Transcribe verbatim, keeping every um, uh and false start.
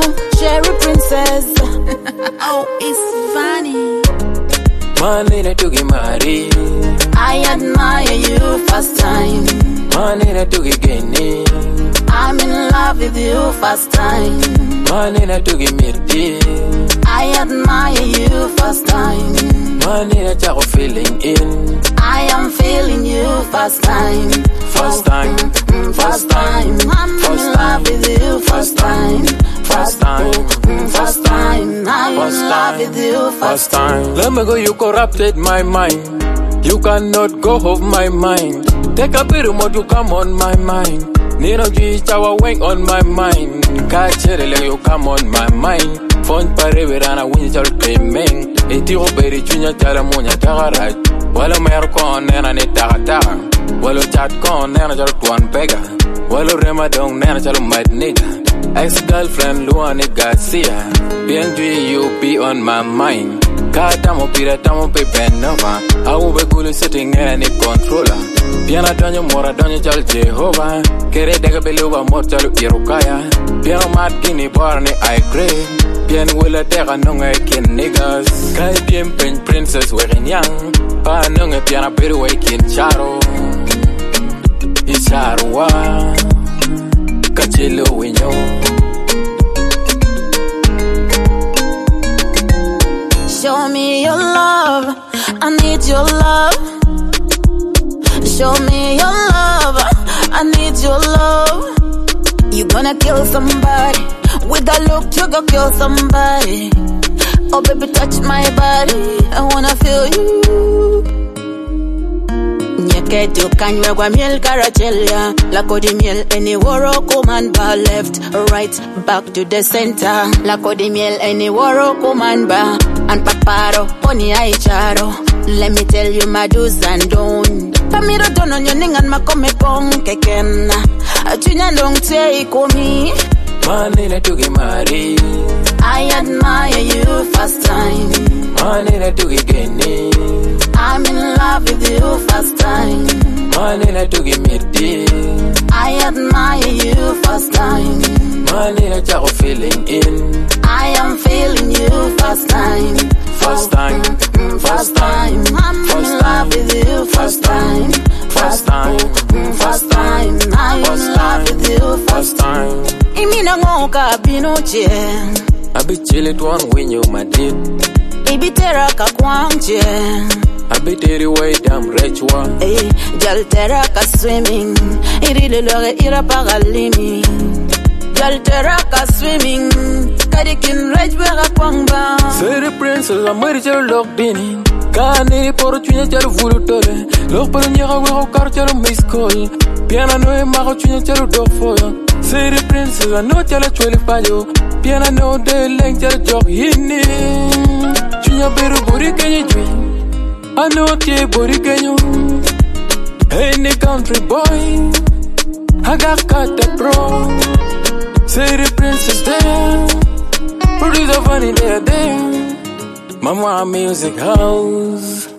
Cherry Princess. Oh, it's funny. Money to get married. I admire you first time. Money to get gay. I'm in love with you first time. Money to get married. I admire you first time. Money to get feeling in. I am feeling you first time. First time. First time. I'm in love with you first time. First time. First time. I'm in love with you first time. Let me go, you corrupted my mind. You cannot go off my mind. Take a bit more to come on my mind. Nino G Chawa wing on my mind. Catch it, you come on my mind. Font Pareverana Winchell Payment. Etiro Berry Junior Talamunya Tagaraj. Wallo Mercon and an Etara. Wallo Chat Con and a one beggar. Wallo Remadong and a mad nigga. Ex girlfriend Luani Garcia. B N G, you be on my mind. Katamo Piratamo Pepenova. I will be cool sitting in any controller. Piano Donyo Mora Donyo Jal Jehovah. Kere Dega Beluva Mortal Irukaya. Piano Mat Guinea Barney I crave. Piano Willa Terra Nunga Kin niggas. Kai Pien Pen Princess wearing young. Pa Nunga Piano Peru Kin Charo. Isharwa Kachilo Winyo. Show me your love, I need your love. Show me your love, I need your love. You gonna kill somebody, with a look you gonna kill somebody. Oh baby touch my body, I wanna feel you. Nyeketu kanywe kwa miel karachelia. Lako di miel any woro man ba left, right, back to the center. Lako di miel any woro man ba. And paparo, pony aicharo. Let me tell you my do's and don't. Pamiro don on your ning and makome pong keken. Atunya long take me. Money to get married. I admire you first time. Money to get gay. I'm in love with you first time. Money to get married. I admire you first time. Money to get feeling in. I am feeling you first time. First time. First time. I'm in love with you first time. First time. First time. I'm in love with you first time. Imina ngoka binoche. I be chillin' one when you my dip. Ibitera kakwangche. I be dirty way damn rich one. Hey, jaltera ka swimming. Irile lore ira pagalini. Jaltera ka swimming. Kadikin rich bega kwangba. Say the princess I'm ready to lock in. Kani por chunya chalo vulutole. Loch por nyega wego kar chalo miss call. Piana no e mago chunya chalo dog for you. Say the princess I know chalo chwele payo. Piana no de leng chalo jog hini. Chunya beru buri kenye jwi. I know ke buri kenyo. Hey ni country boy. I got cut the pro. Say the princess there. Producer funny there there. Mama Music House.